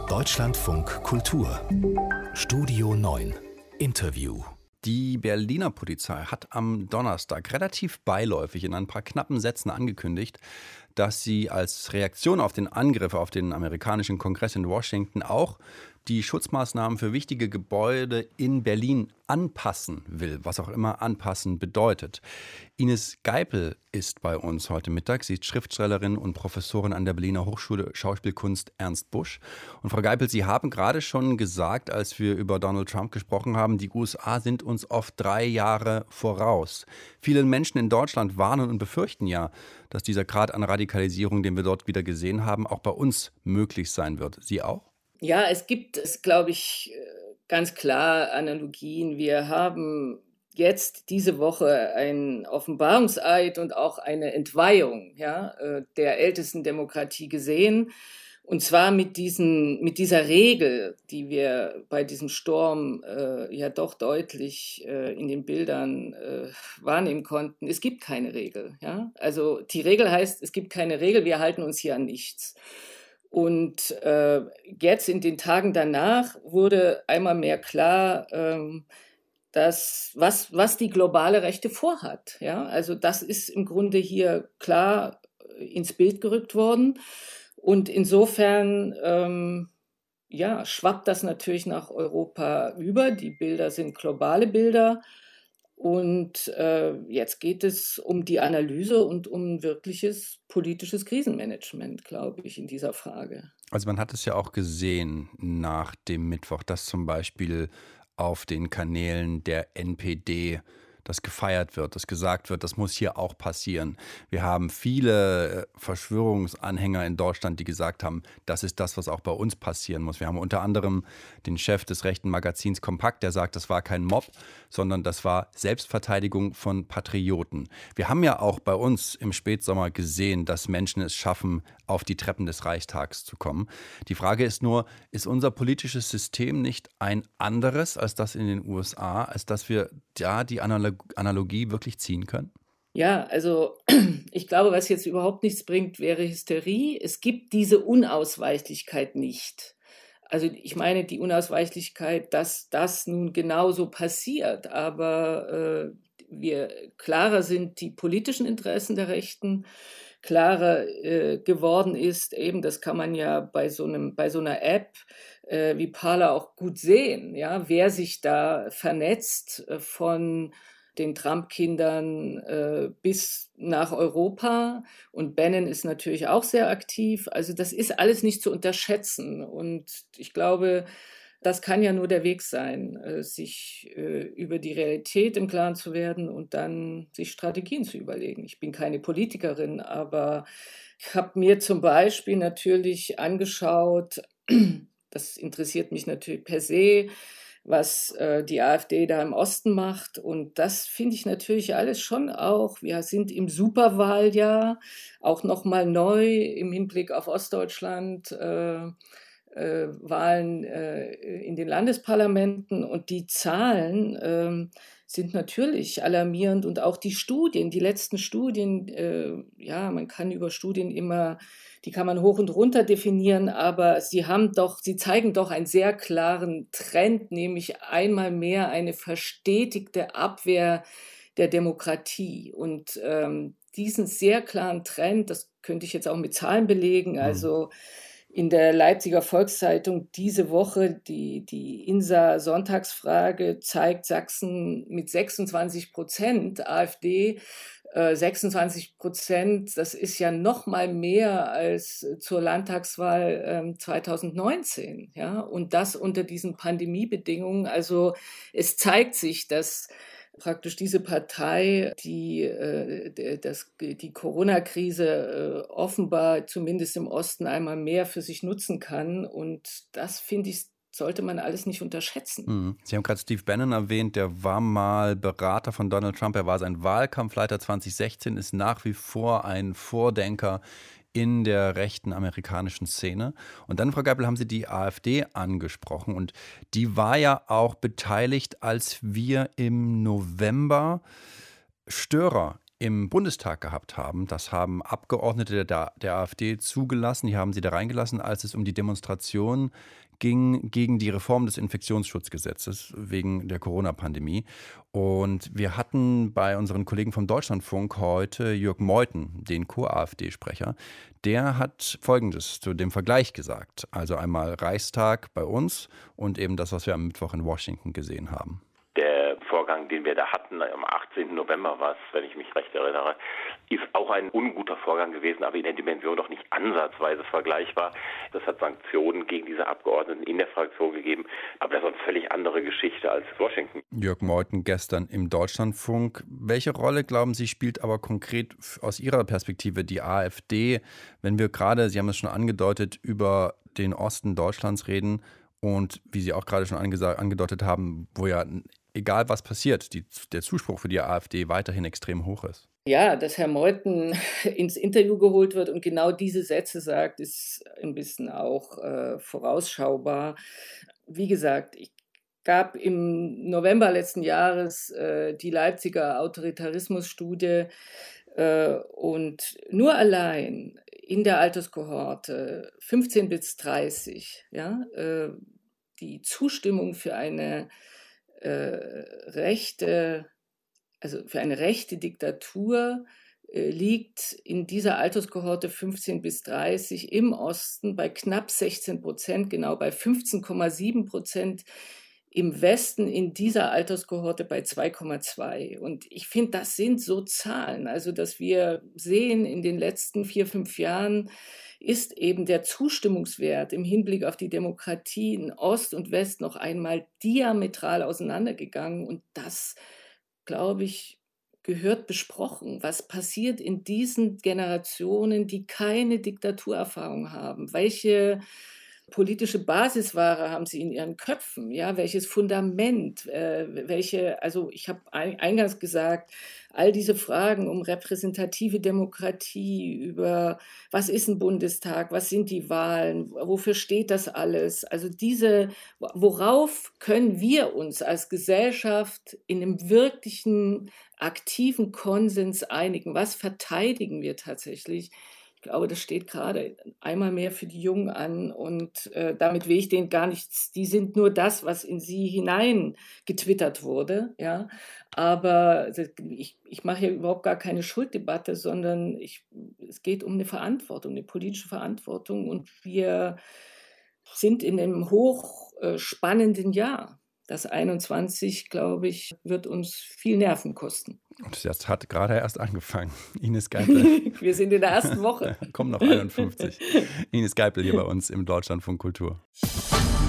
Deutschlandfunk Kultur Studio 9 Interview. Die Berliner Polizei hat am Donnerstag relativ beiläufig in ein paar knappen Sätzen angekündigt, dass sie als Reaktion auf den Angriff auf den amerikanischen Kongress in Washington auch die Schutzmaßnahmen für wichtige Gebäude in Berlin anpassen will, was auch immer anpassen bedeutet. Ines Geipel ist bei uns heute Mittag. Sie ist Schriftstellerin und Professorin an der Berliner Hochschule Schauspielkunst Ernst Busch. Und Frau Geipel, Sie haben gerade schon gesagt, als wir über Donald Trump gesprochen haben, die USA sind uns oft 3 Jahre voraus. Viele Menschen in Deutschland warnen und befürchten ja, dass dieser Grad an Radikalisierung, den wir dort wieder gesehen haben, auch bei uns möglich sein wird. Sie auch? Ja, es gibt, glaube ich, ganz klar Analogien. Wir haben jetzt diese Woche einen Offenbarungseid und auch eine Entweihung, der ältesten Demokratie gesehen. Und zwar mit dieser Regel, die wir bei diesem Sturm ja doch deutlich in den Bildern wahrnehmen konnten. Es gibt keine Regel. Ja? Also die Regel heißt, es gibt keine Regel, wir halten uns hier an nichts. Und jetzt in den Tagen danach wurde einmal mehr klar, was die globale Rechte vorhat. Ja? Also das ist im Grunde hier klar ins Bild gerückt worden. Und insofern schwappt das natürlich nach Europa über. Die Bilder sind globale Bilder. Und jetzt geht es um die Analyse und um wirkliches politisches Krisenmanagement, glaube ich, in dieser Frage. Also man hat es ja auch gesehen nach dem Mittwoch, dass zum Beispiel auf den Kanälen der NPD das gefeiert wird, dass gesagt wird, das muss hier auch passieren. Wir haben viele Verschwörungsanhänger in Deutschland, die gesagt haben, das ist das, was auch bei uns passieren muss. Wir haben unter anderem den Chef des rechten Magazins Kompakt, der sagt, das war kein Mob, sondern das war Selbstverteidigung von Patrioten. Wir haben ja auch bei uns im Spätsommer gesehen, dass Menschen es schaffen, auf die Treppen des Reichstags zu kommen. Die Frage ist nur, ist unser politisches System nicht ein anderes als das in den USA, als dass wir da die Analogie wirklich ziehen können? Ja, also ich glaube, was jetzt überhaupt nichts bringt, wäre Hysterie. Es gibt diese Unausweichlichkeit nicht. Also ich meine die Unausweichlichkeit, dass das nun genauso passiert, aber klarer sind die politischen Interessen der Rechten, klarer geworden ist, eben das kann man ja bei so einer App wie Parler auch gut sehen, ja, wer sich da vernetzt von den Trump-Kindern bis nach Europa. Und Bannon ist natürlich auch sehr aktiv. Also das ist alles nicht zu unterschätzen. Und ich glaube, das kann ja nur der Weg sein, sich über die Realität im Klaren zu werden und dann sich Strategien zu überlegen. Ich bin keine Politikerin, aber ich habe mir zum Beispiel natürlich angeschaut, das interessiert mich natürlich per se, was die AfD da im Osten macht. Und das finde ich natürlich alles schon auch. Wir sind im Superwahljahr, auch nochmal neu im Hinblick auf Ostdeutschland, Wahlen in den Landesparlamenten. Und die Zahlen sind natürlich alarmierend. Und auch die Studien, die letzten Studien, man kann über Studien immer, die kann man hoch und runter definieren, aber sie zeigen doch einen sehr klaren Trend, nämlich einmal mehr eine verstetigte Abwehr der Demokratie. Und diesen sehr klaren Trend, das könnte ich jetzt auch mit Zahlen belegen, also in der Leipziger Volkszeitung diese Woche, die INSA-Sonntagsfrage zeigt Sachsen mit 26% AfD, 26%, das ist ja noch mal mehr als zur Landtagswahl 2019, ja, und das unter diesen Pandemiebedingungen. Also es zeigt sich, dass praktisch diese Partei, die Corona-Krise offenbar zumindest im Osten einmal mehr für sich nutzen kann. Und das, finde ich, sollte man alles nicht unterschätzen. Sie haben gerade Steve Bannon erwähnt, der war mal Berater von Donald Trump. Er war sein Wahlkampfleiter 2016, ist nach wie vor ein Vordenker in der rechten amerikanischen Szene. Und dann, Frau Geipel, haben Sie die AfD angesprochen. Und die war ja auch beteiligt, als wir im November Störer im Bundestag gehabt haben. Das haben Abgeordnete der AfD zugelassen. Die haben sie da reingelassen, als es um die Demonstration ging gegen die Reform des Infektionsschutzgesetzes wegen der Corona-Pandemie. Und wir hatten bei unseren Kollegen vom Deutschlandfunk heute Jörg Meuthen, den Co-AfD-Sprecher. Der hat Folgendes zu dem Vergleich gesagt. Also einmal Reichstag bei uns und eben das, was wir am Mittwoch in Washington gesehen haben. Der Vorgang, den wir da hatten, am 18. November war es, wenn ich mich recht erinnere, ist auch ein unguter Vorgang gewesen, aber in der Dimension doch nicht ansatzweise vergleichbar. Das hat Sanktionen gegen diese Abgeordneten in der Fraktion gegeben, aber das ist eine völlig andere Geschichte als Washington. Jörg Meuthen gestern im Deutschlandfunk. Welche Rolle, glauben Sie, spielt aber konkret aus Ihrer Perspektive die AfD, wenn wir gerade, Sie haben es schon angedeutet, über den Osten Deutschlands reden und wie Sie auch gerade schon angedeutet haben, wo ja egal was passiert, der Zuspruch für die AfD weiterhin extrem hoch ist? Ja, dass Herr Meuthen ins Interview geholt wird und genau diese Sätze sagt, ist ein bisschen auch vorausschaubar. Wie gesagt, ich gab im November letzten Jahres die Leipziger Autoritarismusstudie und nur allein in der Alterskohorte 15 bis 30, ja, die Zustimmung für eine rechte Diktatur liegt in dieser Alterskohorte 15 bis 30 im Osten bei knapp 16%, genau bei 15,7%, im Westen in dieser Alterskohorte bei 2,2%. Und ich finde, das sind so Zahlen, also dass wir sehen, in den letzten 4-5 Jahren ist eben der Zustimmungswert im Hinblick auf die Demokratie in Ost und West noch einmal diametral auseinandergegangen. Und das, glaube ich, gehört besprochen. Was passiert in diesen Generationen, die keine Diktaturerfahrung haben? Welche politische Basisware haben sie in ihren Köpfen? Ja, welches Fundament? Also ich habe eingangs gesagt, all diese Fragen um repräsentative Demokratie, über was ist ein Bundestag, was sind die Wahlen, wofür steht das alles? Also worauf können wir uns als Gesellschaft in einem wirklichen aktiven Konsens einigen? Was verteidigen wir tatsächlich? Ich glaube, das steht gerade einmal mehr für die Jungen an und damit will ich denen gar nichts, die sind nur das, was in sie hinein getwittert wurde, ja, aber ich mache hier überhaupt gar keine Schulddebatte, sondern es geht um eine Verantwortung, eine politische Verantwortung und wir sind in einem hochspannenden Jahr. Das 21, glaube ich, wird uns viel Nerven kosten. Und das hat gerade erst angefangen. Ines Geipel. Wir sind in der ersten Woche. Kommen noch 51. Ines Geipel hier bei uns im Deutschlandfunk Kultur.